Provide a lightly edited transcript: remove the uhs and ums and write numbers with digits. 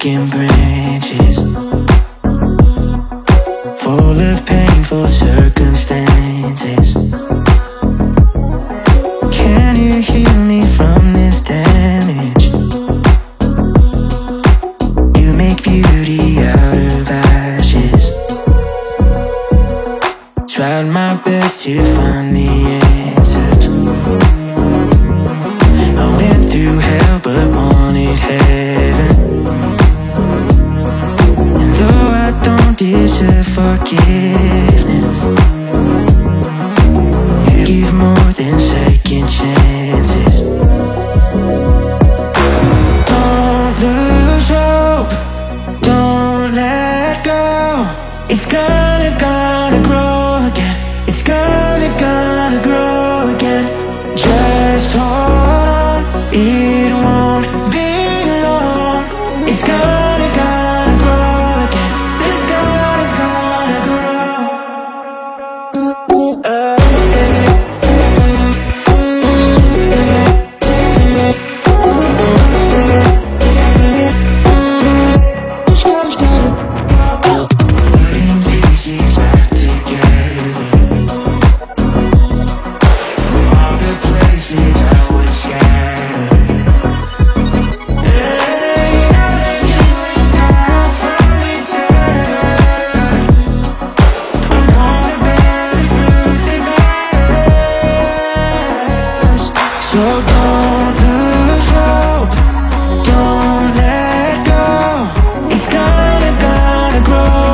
broken branches, full of painful circumstances. Can you heal me from this damage? You make beauty out of ashes. Tried my best to find the answers. I went through hell but wanted heaven. And though I don't deserve forgiveness, you give more than second chances. Don't lose hope, don't let go. It's gonna grow again. It's gonna grow again. Just hold on, it won't be long. It's gonna grow again. This God is gonna grow. Putting pieces back together from all the places I was scattered. Hey, now that you and I found each other, I'm gonna bear the fruit that bears. So don't lose hope, don't let go. It's gonna grow